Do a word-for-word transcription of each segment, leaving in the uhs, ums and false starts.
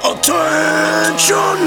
Attention!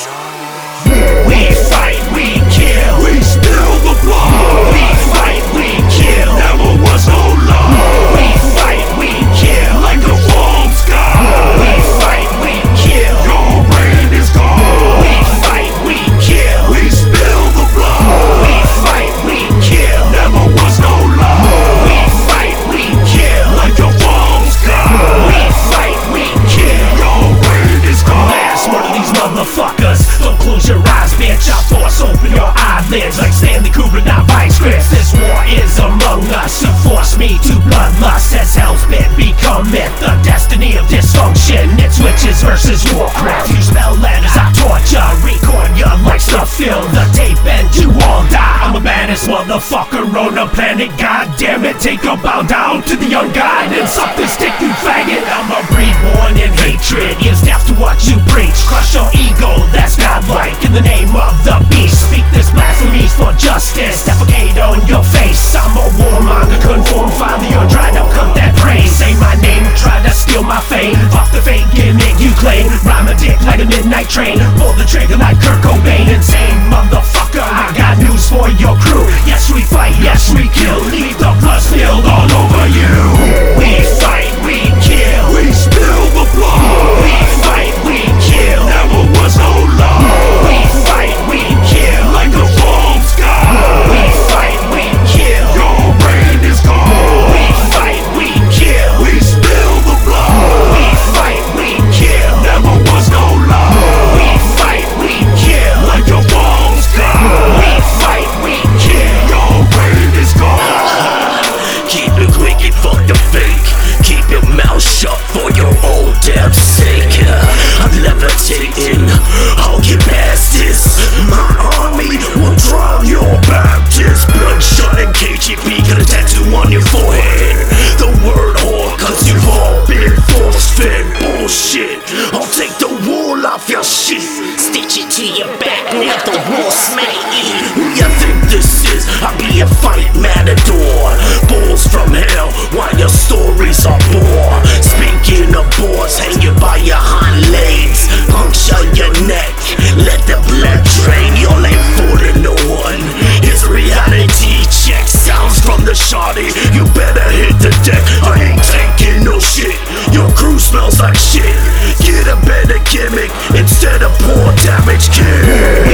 We fight, we kill. We spill the blood. We fight, we kill. Never was no love. We fight, we kill. Like the warm sky. We fight, we kill. Your brain is gone. We fight, we kill. We spill the blood. We fight, we kill. Never was no love. We fight, we kill. Like the warm sky. We fight, we kill. Your brain is gone. Last one of these motherfuckers. Don't close your eyes, bitch. I'll force open your eyelids like Stanley Kubrick, not Vice Grips. This war is among us. You force me to bloodlust as hell's been become myth. The destiny of dysfunction. It's witches versus Warcraft. You spell letters, I torture. Record ya like stuff. Fill the tape and you all die. I'm the baddest motherfucker on the planet. God damn it, take a bow down to the young god and suck this dick, you faggot. I'm a breed born in hatred. Is deaf to what you preach. Crush your ego, that's godlike. In the name of the beast, speak this blasphemies for justice. Defecate on your face. I'm a warmonger, conform father. You're dried up, cut that praise. Say my name, try to steal my fame. Fuck the fake gimmick you claim. Rhyme a dick like a midnight train. Pull the trigger like Kurt Cobain. Insane motherfucker, I got news for your crew. Yes we fight, yes we kill. Leave the blood spilled all over you. We fight, we kill. We spill the blood. We fight, we kill. Never was no love. We fight, we kill. Like the warm sky. We fight, we kill. Your brain is gone. We fight, we kill. We spill the blood. We fight, we kill. Never was no love. We fight, we kill. Like the warm sky. We fight, we kill. Your brain is gone. Keep it wicked, fuck the fake. Keep your mouth shut for your own damn sake. I'm levitating, I'll get past this. My army will drown your Baptist. Bloodshot and K G B got a tattoo on your forehead. The word whore, cause you've all been force-fed. Bullshit, I'll take the wool off your shit. Stitch it to your back, now the wool smack it. Who you think this is? I'll be a fight matador. Bulls from hell, while your stories are bore. Speaking of boars, hang you by your hind legs. Puncture your neck, let the blood drain. Y'all ain't fooling no one. It's reality check. Sounds from the shoddy, you better hit the deck. I ain't taking no shit. Your crew smells like shit. Get a better gimmick instead of poor damage kid.